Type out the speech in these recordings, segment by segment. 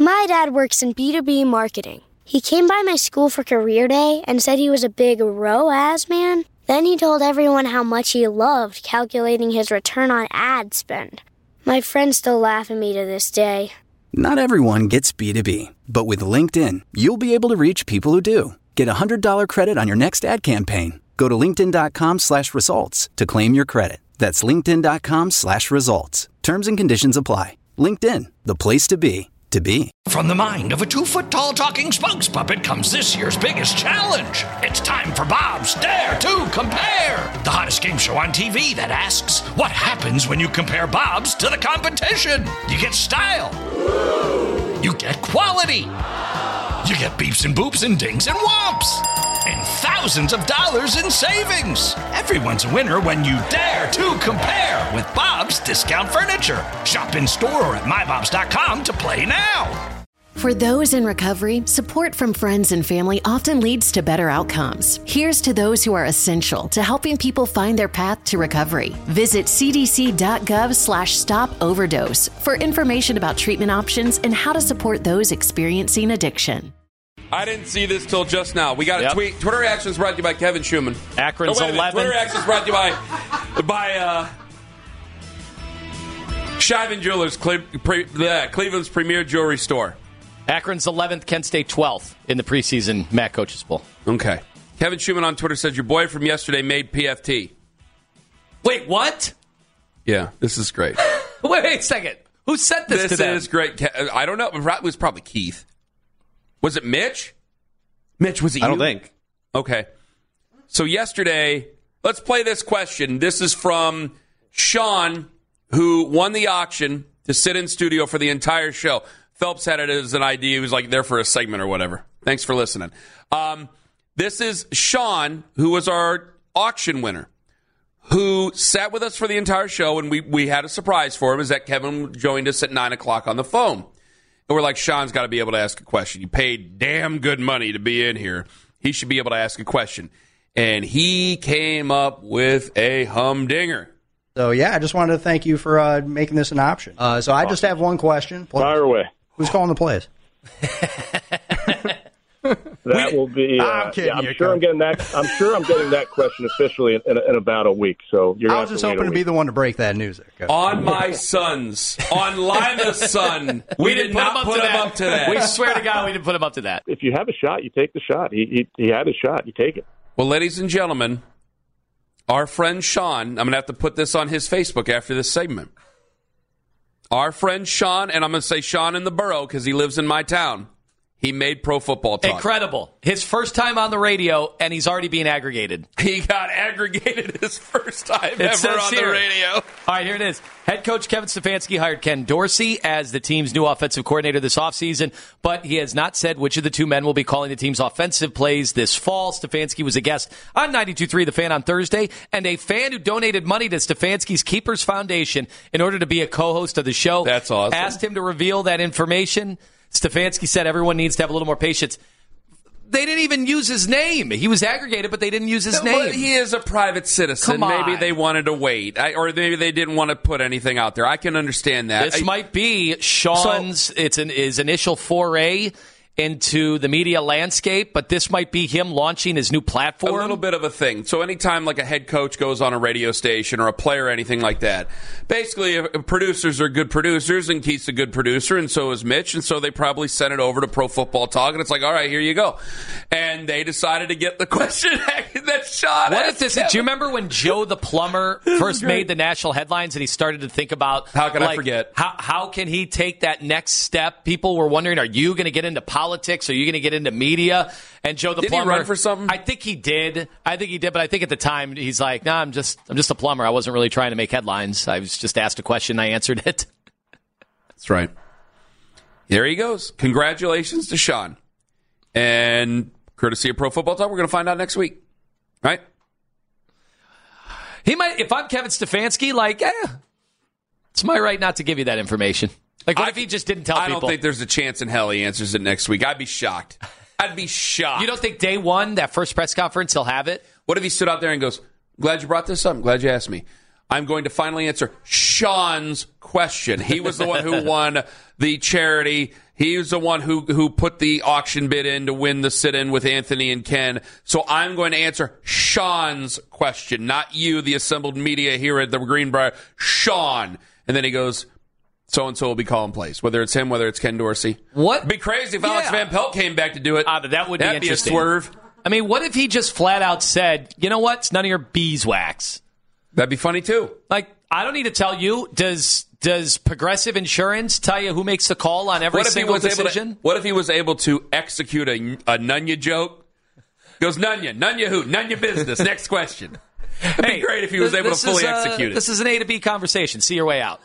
My dad works in B2B marketing. He came by my school for career day and said he was a big ROAS man. Then he told everyone how much he loved calculating his return on ad spend. My friends still laugh at me to this day. Not everyone gets B2B, but with LinkedIn, you'll be able to reach people who do. Get a $100 credit on your next ad campaign. Go to linkedin.com/results to claim your credit. That's linkedin.com/results. Terms and conditions apply. LinkedIn, the place to be. From the mind of a 2-foot-tall talking spokes puppet comes this year's biggest challenge. It's time for Bob's Dare to Compare, the hottest game show on TV that asks, what happens when you compare Bob's to the competition? You get style. You get quality. You get beeps and boops and dings and whomps. And thousands of dollars in savings. Everyone's a winner when you dare to compare with Bob's Discount Furniture. Shop in store or at mybobs.com to play now. For those in recovery, support from friends and family often leads to better outcomes. Here's to those who are essential to helping people find their path to recovery. Visit cdc.gov/stop-overdose for information about treatment options and how to support those experiencing addiction. I didn't see this till just now. We got a tweet. Twitter Reactions brought to you by Kevin Schumann. Akron's 11. Twitter Reactions brought to you by Shivan Jewelers, Cleveland's premier jewelry store. Akron's 11th, Kent State 12th in the preseason MAC Coaches Bowl. Okay. Kevin Schumann on Twitter says, your boy from yesterday made PFT. Wait, what? Yeah, this is great. Wait a second. Who sent this to them? This is great. I don't know. It was probably Keith. Was it Mitch? Mitch, was it you? I don't think. Okay. So yesterday, let's play this question. This is from Sean, who won the auction to sit in studio for the entire show. Phelps had it as an idea. He was like there for a segment or whatever. Thanks for listening. This is Sean, who was our auction winner, who sat with us for the entire show, and we had a surprise for him, is that Kevin joined us at 9 o'clock on the phone. And we're like, Sean's got to be able to ask a question. You paid damn good money to be in here. He should be able to ask a question. And he came up with a humdinger. So, yeah, I just wanted to thank you for making this an option. So I just have one question. Fire away. Who's calling the plays? That will be. I'm kidding. I'm sure I'm getting that question officially in about a week. So you're. I was just hoping to be the one to break that news there, Coach. On my sons, on Lima's son, we did not put him up to that. We swear to God, we didn't put him up to that. If you have a shot, you take the shot. He had a shot. You take it. Well, ladies and gentlemen, our friend Sean. I'm going to have to put this on his Facebook after this segment. Our friend Sean, and I'm going to say Sean in the borough because he lives in my town. He made Pro Football Talk. Incredible. His first time on the radio, and he's already being aggregated. He got aggregated his first time ever on the radio. All right, here it is. Head coach Kevin Stefanski hired Ken Dorsey as the team's new offensive coordinator this offseason, but he has not said which of the two men will be calling the team's offensive plays this fall. Stefanski was a guest on 92.3 The Fan on Thursday, and a fan who donated money to Stefanski's Keepers Foundation in order to be a co-host of the show. That's awesome. Asked him to reveal that information. Stefanski said everyone needs to have a little more patience. They didn't even use his name. He was aggregated, but they didn't use his name. Well, he is a private citizen. Come on. Maybe they wanted to wait. Or maybe they didn't want to put anything out there. I can understand that. This might be Sean's his initial foray into the media landscape, but this might be him launching his new platform. A little bit of a thing. So anytime like a head coach goes on a radio station or a player or anything like that, basically producers are good producers, and Keith's a good producer, and so is Mitch, and so they probably sent it over to Pro Football Talk, and it's like, all right, here you go. And they decided to get the question that Sean What asked if this? Kevin. Do you remember when Joe the plumber first made the national headlines, and he started to think about how can I forget? How can he take that next step? People were wondering, are you going to get into politics? Are you going to get into media? And Joe the plumber, he run for something? I think he did, but I think at the time he's like, nah, I'm just a plumber. I wasn't really trying to make headlines. I was just asked a question, I answered it. That's right. There he goes. Congratulations to Sean. And courtesy of Pro Football Talk, we're going to find out next week. Right? He might, if I'm Kevin Stefanski, it's my right not to give you that information. Like, what if he just didn't tell people? I don't think there's a chance in hell he answers it next week. I'd be shocked. You don't think day one, that first press conference, he'll have it? What if he stood out there and goes, glad you brought this up. I'm glad you asked me. I'm going to finally answer Sean's question. He was the one who won the charity. He was the one who put the auction bid in to win the sit-in with Anthony and Ken. So I'm going to answer Sean's question, not you, the assembled media here at the Greenbrier. Sean. And then he goes, so-and-so will be calling plays, whether it's him, whether it's Ken Dorsey. What? It'd be crazy if Alex Van Pelt came back to do it. That would That'd be interesting. Be a swerve. I mean, what if he just flat out said, you know what? It's none of your beeswax. That'd be funny, too. Like, I don't need to tell you. Does Progressive Insurance tell you who makes the call on every single decision? What if he was able to execute a Nunya joke? He goes, Nunya who? Nunya business. Next question. It'd be great if he was able to fully execute it. This is an A to B conversation. See your way out.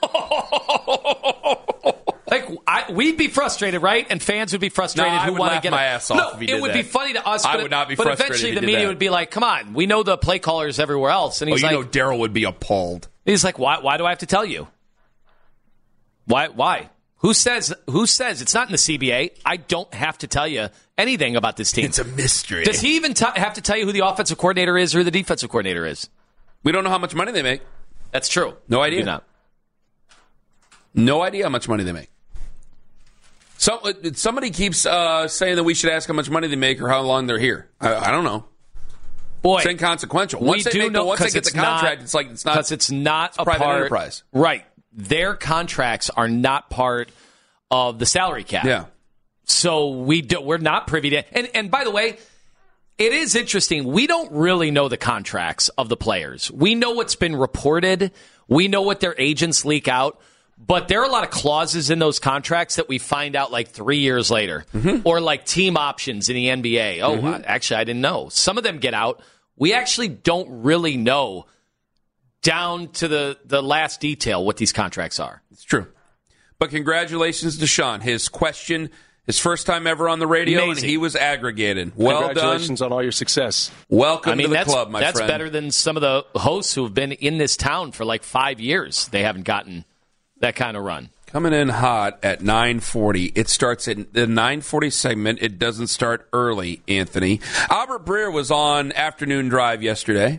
We'd be frustrated, right? And fans would be frustrated. I would laugh my ass off if he did that. It would be funny to us. I would not be frustrated. But eventually if he the did media that. would be like, come on, we know the play callers everywhere else. And he's like, Daryl would be appalled. He's like, why do I have to tell you? Why? Who says it's not in the CBA? I don't have to tell you anything about this team. It's a mystery. Does he even have to tell you who the offensive coordinator is or who the defensive coordinator is? We don't know how much money they make. That's true. No idea. We do not. No idea how much money they make. Somebody keeps saying that we should ask how much money they make or how long they're here. I don't know. Boy, it's inconsequential. Once they get the contract, it's not a private part, enterprise. Right. Their contracts are not part of the salary cap. Yeah. So we're not privy to. And by the way, it is interesting. We don't really know the contracts of the players. We know what's been reported. We know what their agents leak out. But there are a lot of clauses in those contracts that we find out like 3 years later. Mm-hmm. Or like team options in the NBA. Oh, actually, I didn't know. Some of them get out. We actually don't really know down to the last detail what these contracts are. It's true. But congratulations to Sean. His question, his first time ever on the radio, Amazing. And he was aggregated. Well done. Congratulations on all your success. Welcome to the club, my friend. That's better than some of the hosts who have been in this town for like 5 years. They haven't gotten that kind of run. Coming in hot at 9:40. It starts at the 9:40 segment. It doesn't start early, Anthony. Albert Breer was on Afternoon Drive yesterday,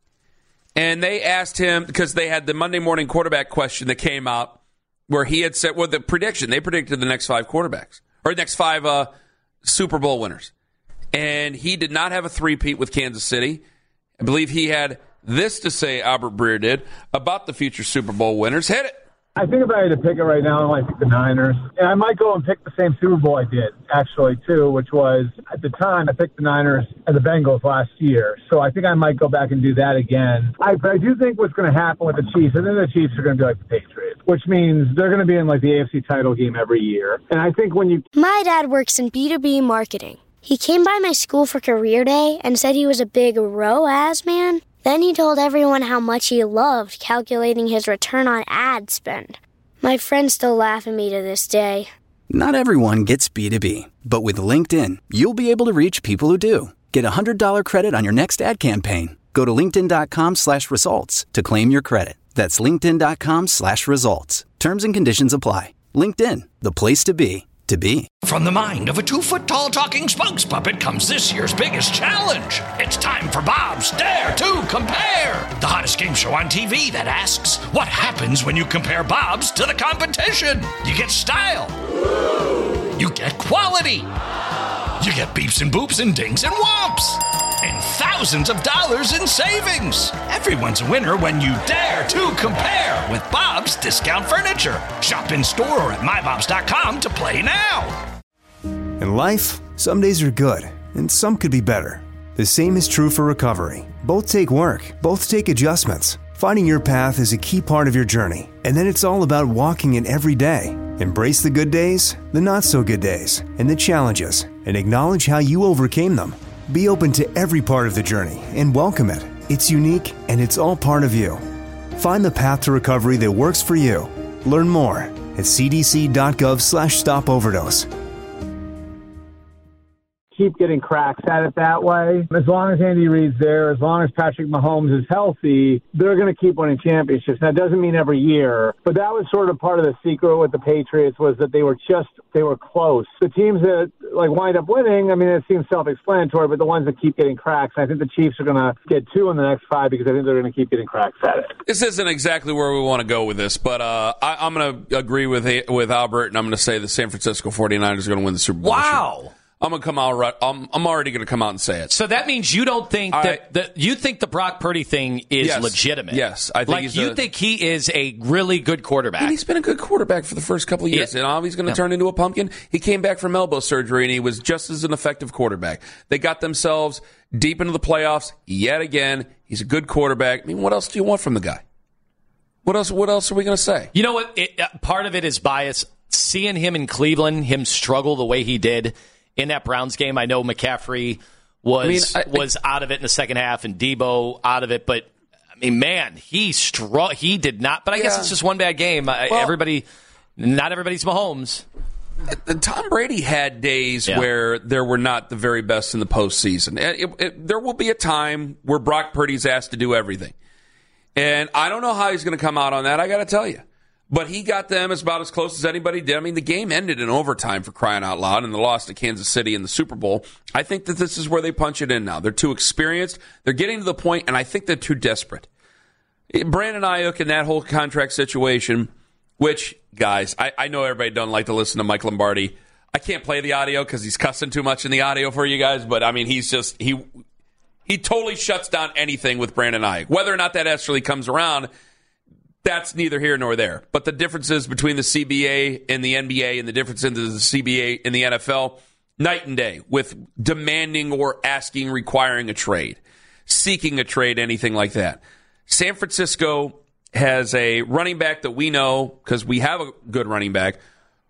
and they asked him, because they had the Monday morning quarterback question that came out, where he had said, the prediction, they predicted the next 5 quarterbacks, or next 5 Super Bowl winners. And he did not have a three-peat with Kansas City. I believe he had this to say, Albert Breer did, about the future Super Bowl winners. Hit it. I think if I had to pick it right now, I might pick the Niners. And I might go and pick the same Super Bowl I did, actually, too, which was, at the time, I picked the Niners and the Bengals last year. So I think I might go back and do that again. But I do think what's going to happen with the Chiefs, and then the Chiefs are going to be like the Patriots, which means they're going to be in like the AFC title game every year. And I think when you... My dad works in B2B marketing. He came by my school for career day and said he was a big ROAS man. Then he told everyone how much he loved calculating his return on ad spend. My friends still laugh at me to this day. Not everyone gets B2B, but with LinkedIn, you'll be able to reach people who do. Get a $100 credit on your next ad campaign. Go to linkedin.com/results to claim your credit. That's linkedin.com/results. Terms and conditions apply. LinkedIn, the place to be. From the mind of a 2-foot-tall talking spokes puppet comes this year's biggest challenge. It's time for Bob's Dare to Compare, the hottest game show on TV that asks, what happens when you compare Bob's to the competition? You get style. You get quality. You get beeps and boops and dings and whomps. And thousands of dollars in savings. Everyone's a winner when you dare to compare with Bob's Discount Furniture. Shop in store or at mybobs.com to play now. In life, some days are good, and some could be better. The same is true for recovery. Both take work, both take adjustments. Finding your path is a key part of your journey, and then it's all about walking it every day. Embrace the good days, the not-so-good days, and the challenges, and acknowledge how you overcame them. Be open to every part of the journey and welcome it. It's unique, and it's all part of you. Find the path to recovery that works for you. Learn more at cdc.gov/stopoverdose. Keep getting cracks at it that way. As long as Andy Reid's there, as long as Patrick Mahomes is healthy, they're going to keep winning championships. That doesn't mean every year, but that was sort of part of the secret with the Patriots was that they were close. The teams that wind up winning, I mean, it seems self-explanatory, but the ones that keep getting cracks, I think the Chiefs are going to get 2 in the next 5 because I think they're going to keep getting cracks at it. This isn't exactly where we want to go with this, but I'm going to agree with Albert, and I'm going to say the San Francisco 49ers are going to win the Super Bowl. Wow. I'm going to come out. I'm already going to come out and say it. So that means you don't think you think the Brock Purdy thing is legitimate. Yes, I think you think he is a really good quarterback. And he's been a good quarterback for the first couple of years. Yeah. And he's going to turn into a pumpkin. He came back from elbow surgery, and he was just as an effective quarterback. They got themselves deep into the playoffs yet again. He's a good quarterback. I mean, what else do you want from the guy? What else are we going to say? You know what? Part of it is bias. Seeing him in Cleveland, him struggle the way he did in that Browns game. I know McCaffrey was out of it in the second half and Debo out of it, but I mean, man, he did not. But I guess it's just one bad game. Not everybody's Mahomes. Tom Brady had days where there were not the very best in the postseason. There will be a time where Brock Purdy's asked to do everything. And I don't know how he's going to come out on that, I got to tell you. But he got them about as close as anybody did. I mean, the game ended in overtime, for crying out loud, and the loss to Kansas City in the Super Bowl. I think that this is where they punch it in now. They're too experienced. They're getting to the point, and I think they're too desperate. Brandon Ayuk and that whole contract situation, which, guys, I know everybody doesn't like to listen to Mike Lombardi. I can't play the audio because he's cussing too much in the audio for you guys, but, I mean, he's just, he totally shuts down anything with Brandon Ayuk. Whether or not that actually comes around, that's neither here nor there. But the differences between the CBA and the NBA and the difference in the CBA and the NFL, night and day, with demanding or asking, requiring a trade, seeking a trade, anything like that. San Francisco has a running back that we know, because we have a good running back,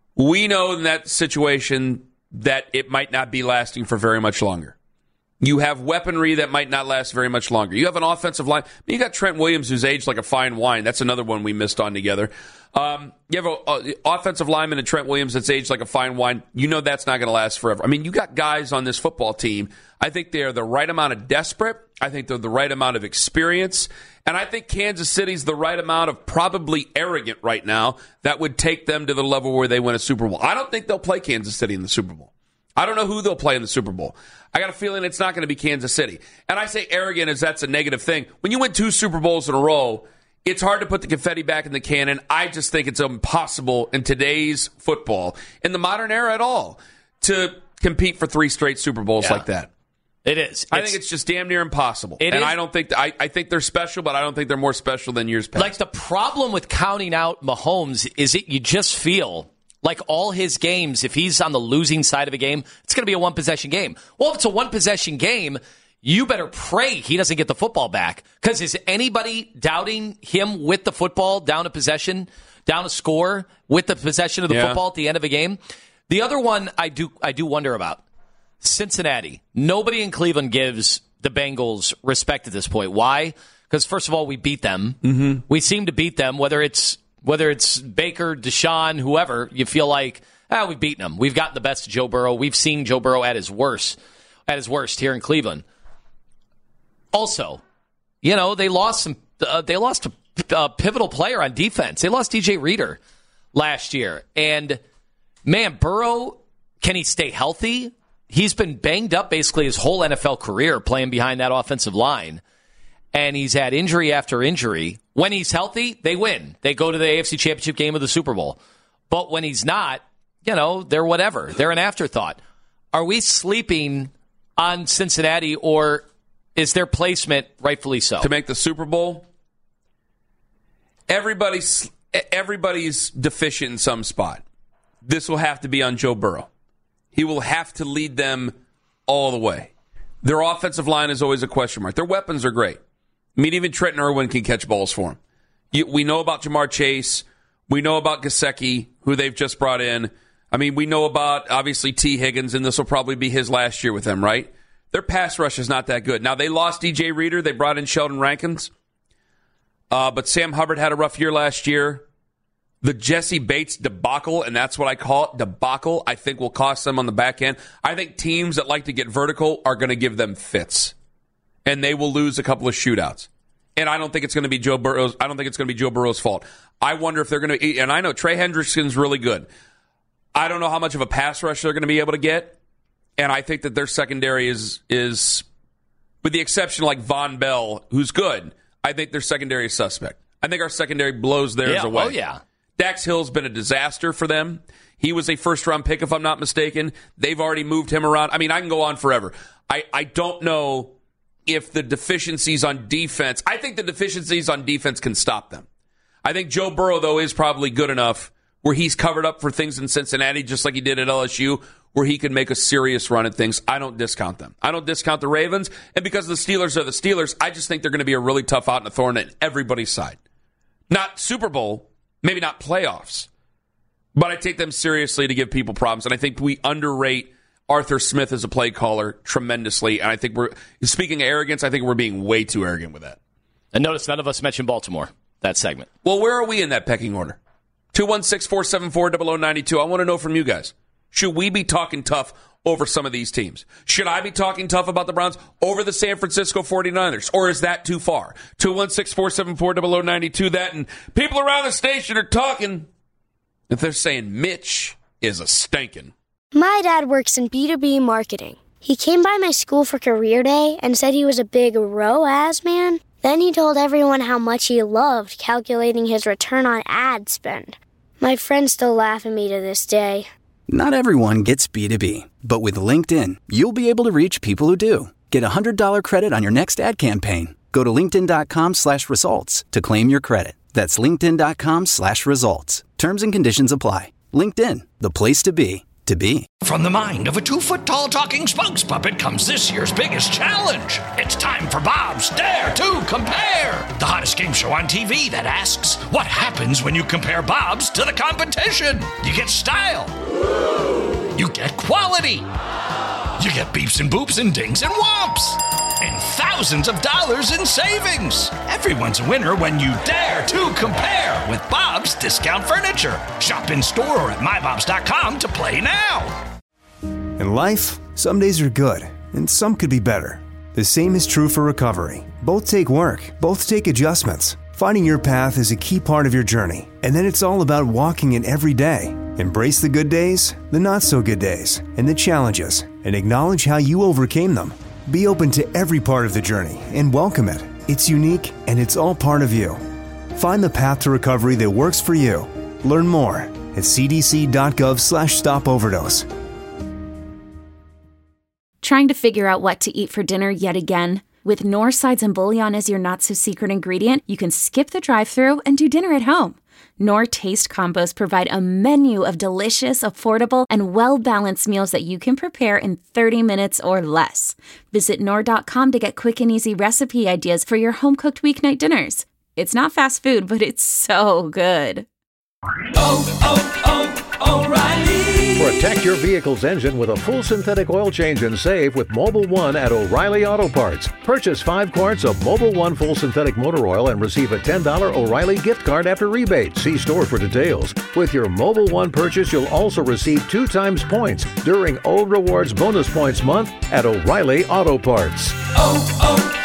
we know in that situation that it might not be lasting for very much longer. You have weaponry that might not last very much longer. You have an offensive line. You got Trent Williams, who's aged like a fine wine. That's another one we missed on together. You have an offensive lineman in Trent Williams that's aged like a fine wine. You know that's not going to last forever. I mean, you got guys on this football team. I think they are the right amount of desperate. I think they're the right amount of experience. And I think Kansas City's the right amount of probably arrogant right now that would take them to the level where they win a Super Bowl. I don't think they'll play Kansas City in the Super Bowl. I don't know who they'll play in the Super Bowl. I got a feeling it's not going to be Kansas City. And I say arrogant as that's a negative thing. When you win 2 Super Bowls in a row, it's hard to put the confetti back in the cannon. I just think it's impossible in today's football, in the modern era at all, to compete for 3 straight Super Bowls like that. It is. I think it's just damn near impossible. I don't think I think they're special, but I don't think they're more special than years past. Like, the problem with counting out Mahomes is you just feel like all his games, if he's on the losing side of a game, it's going to be a one-possession game. Well, if it's a one-possession game, you better pray he doesn't get the football back. Because is anybody doubting him with the football, down a possession, down a score, with the possession of the football at the end of a game? The other one I do wonder about, Cincinnati. Nobody in Cleveland gives the Bengals respect at this point. Why? Because, first of all, we beat them. Mm-hmm. We seem to beat them, whether it's Baker, Deshaun, whoever. You feel like, we've beaten them. We've gotten the best of Joe Burrow. We've seen Joe Burrow at his worst here in Cleveland. Also, they lost a pivotal player on defense. They lost DJ Reader last year. And, man, Burrow, can he stay healthy? He's been banged up basically his whole NFL career playing behind that offensive line. And he's had injury after injury. When he's healthy, they win. They go to the AFC Championship game of the Super Bowl. But when he's not, they're whatever. They're an afterthought. Are we sleeping on Cincinnati, or is their placement rightfully so? To make the Super Bowl, everybody's deficient in some spot. This will have to be on Joe Burrow. He will have to lead them all the way. Their offensive line is always a question mark. Their weapons are great. I mean, even Trenton Irwin can catch balls for him. We know about Jamar Chase. We know about Gesicki, who they've just brought in. I mean, we know about, obviously, T. Higgins, and this will probably be his last year with them, right? Their pass rush is not that good. Now, they lost DJ Reader. They brought in Sheldon Rankins. But Sam Hubbard had a rough year last year. The Jesse Bates debacle, and that's what I call it, debacle, I think will cost them on the back end. I think teams that like to get vertical are going to give them fits, and they will lose a couple of shootouts. And I don't think it's going to be Joe Burrow's. I don't think it's going to be Joe Burrow's fault. I wonder if they're going to. And I know Trey Hendrickson's really good. I don't know how much of a pass rush they're going to be able to get. And I think that their secondary is with the exception like Von Bell, who's good, I think their secondary is suspect. I think our secondary blows theirs away. Oh, yeah. Dax Hill's been a disaster for them. He was a first-round pick, if I'm not mistaken. They've already moved him around. I mean, I can go on forever. I don't know if the deficiencies on defense, I think the deficiencies on defense can stop them. I think Joe Burrow, though, is probably good enough where he's covered up for things in Cincinnati, just like he did at LSU, where he can make a serious run at things. I don't discount them. I don't discount the Ravens. And because the Steelers are the Steelers, I just think they're going to be a really tough out and a thorn at everybody's side. Not Super Bowl, maybe not playoffs, but I take them seriously to give people problems. And I think we underrate Arthur Smith as a play caller tremendously. And I think speaking of arrogance, I think we're being way too arrogant with that. And notice none of us mentioned Baltimore, that segment. Well, where are we in that pecking order? 216-474-0092. I want to know from you guys. Should we be talking tough over some of these teams? Should I be talking tough about the Browns over the San Francisco 49ers? Or is that too far? 216-474-0092. That, and people around the station are talking if they're saying Mitch is a stinking. My dad works in B2B marketing. He came by my school for career day and said he was a big ROAS man. Then he told everyone how much he loved calculating his return on ad spend. My friends still laugh at me to this day. Not everyone gets B2B, but with LinkedIn, you'll be able to reach people who do. Get a $100 credit on your next ad campaign. Go to linkedin.com/results to claim your credit. That's linkedin.com/results. Terms and conditions apply. LinkedIn, the place to be, to be. From the mind of a 2-foot-tall talking spokes puppet comes this year's biggest challenge. It's time for Bob's Dare to Compare, the hottest game show on TV that asks, what happens when you compare Bob's to the competition? You get style. You get quality. You get beeps and boops and dings and whomps. And thousands of dollars in savings. Everyone's a winner when you dare to compare with Bob's Discount Furniture. Shop in store or at mybobs.com to play now. In life, some days are good, and some could be better. The same is true for recovery. Both take work, both take adjustments. Finding your path is a key part of your journey, and then it's all about walking it every day. Embrace the good days, the not-so-good days, and the challenges, and acknowledge how you overcame them. Be open to every part of the journey and welcome it. It's unique, and it's all part of you. Find the path to recovery that works for you. Learn more at cdc.gov/stopoverdose. Trying to figure out what to eat for dinner yet again? With Knorr sides and bouillon as your not-so-secret ingredient, you can skip the drive-thru and do dinner at home. Knorr Taste Combos provide a menu of delicious, affordable, and well-balanced meals that you can prepare in 30 minutes or less. Visit Knorr.com to get quick and easy recipe ideas for your home-cooked weeknight dinners. It's not fast food, but it's so good. O'Reilly. Protect your vehicle's engine with a full synthetic oil change and save with Mobil 1 at O'Reilly Auto Parts. Purchase 5 quarts of Mobil 1 full synthetic motor oil and receive a $10 O'Reilly gift card after rebate. See store for details. With your Mobil 1 purchase, you'll also receive 2 times points during O Rewards Bonus Points Month at O'Reilly Auto Parts.